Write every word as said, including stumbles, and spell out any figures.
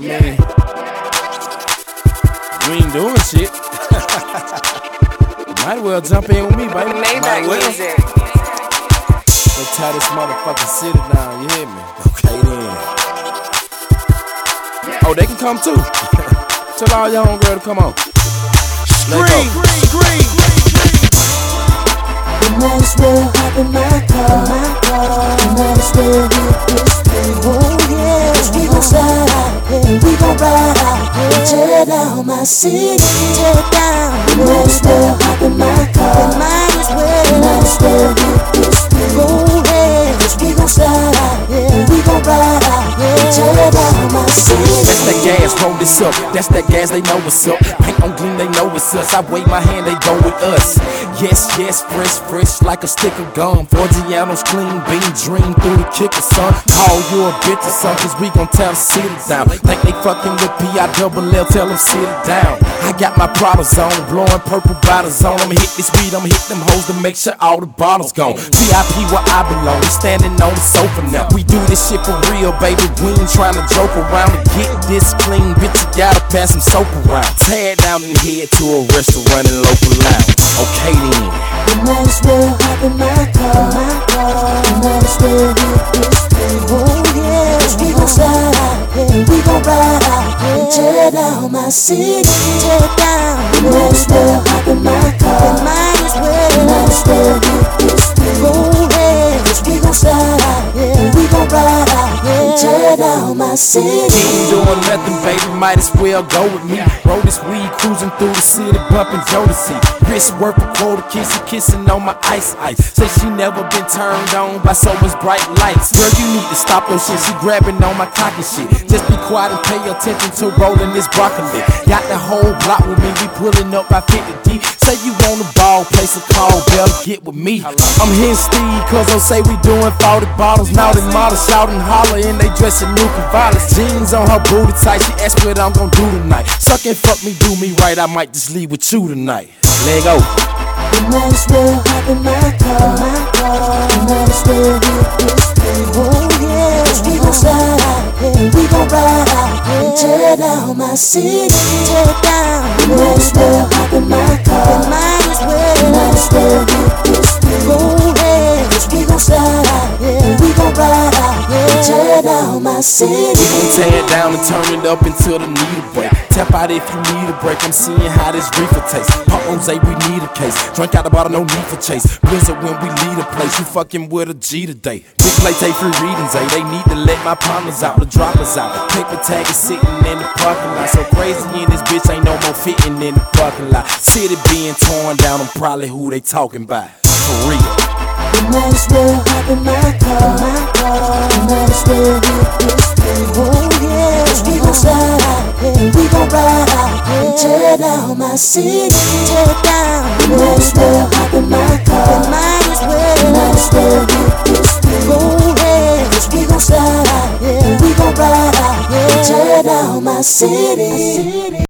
mean, you ain't doing shit. Might as well jump in with me, baby. Might well. Let's tie this motherfucking city down, you hear me? Okay then. Oh, they can come too. Tell all your homegirl to come on. Scream, scream. You might as well hop in my car. You might as well hit this thing. Oh yeah, we gon' slide out, yeah. We gon' ride out, yeah. Tear down my city, tear it down. You might as well hop in my car. You might as well, you might as well hit this thing. Go ahead, cause we gon' slide out, yeah. We gon' ride out, yeah. Tear down my city. That's that gas, roll this up. That's that gas, they know what's up. Paint on gleam, they know it's us. I wave my hand, they go with us. Yes, yes, fresh, fresh like a stick of gum. Forgianos clean, bean dream through the kicker, son. Call you a bitch or something, cause we gon' tell them sit it down. Think they fucking with P I double L, tell them sit it down. I got my products on, blowing purple bottles on. I'ma hit this weed, I'ma hit them hoes to make sure all the bottles gone. V I P where I belong, standing on the sofa now. We do this shit for real, baby. We ain't trying to joke around. To get this clean, bitch, you gotta pass some soap around. Tear it down and head to a restaurant and local lounge. Okay then. You might as well hop in my car. You might as well hit this thing. Oh yeah, cause we gon' slide out, yeah. We gon' ride out, yeah. Tear down my city, tear it down. You might as well hop in my car. You might as well, you might as well hit this thing. Go ahead, cause we gon' slide out, yeah. We gon' ride out, yeah. Tear down my city. Ain't doing nothing, baby, might as well go with me. Roll this weed, cruising through the city, bumping Jodeci. Wrist work a quarter, kissing, kissing on my ice ice. Say she never been turned on by so much bright lights. Girl, you need to stop your shit, she grabbing on my cock and shit. Just be quiet and pay attention to rolling this broccoli. Got the whole block with me, we pulling up by fifty deep. Say you want a ball, place a call, better get with me. I'm hitting Steve, cause they'll say we doing forty bottles. Now they models shouting, holler, and they dressing new Cavallas. Jeans on her booty tight, she asked what I'm gon' do tonight. Suck and fuck me, do me right, I might just leave with you tonight. Let go. You might as well hop in my car. You might as well hit this thing. Oh yeah, cause we gon' slide out, yeah. We gon' ride out, yeah. Tear down my city, tear it down. You might as well hop in my car. You might as well, you might as well hit this thing. Go ahead, cause we gon' slide out, yeah. We gon' ride out, yeah. Tear down my city. We gon' tear it down and turn it up until the needle break. Tap out if you need a break, I'm seeing how this reefer tastes. Pop rose, we need a case. Drink out the bottle, no need for chase. Blizzard when we leave a place, you fucking with a G today. Big play, take free readings, eh? They need to let my partners out, the droppers out. Paper tag is sitting in the parking lot. So crazy in this bitch, ain't no more fitting in the parking lot. City being torn down, I'm probably who they talking about. For real. You might as well hop in my car. You might as well hit this thing. Oh yeah, cause we gon' slide out, yeah. We gon' ride out, yeah. Tear down my city, tear it down. You might as well hop in my car. You might as well, you might as well hit this thing. Go ahead, cause we gon' slide out, yeah. We gon' ride out, yeah. Tear down my city.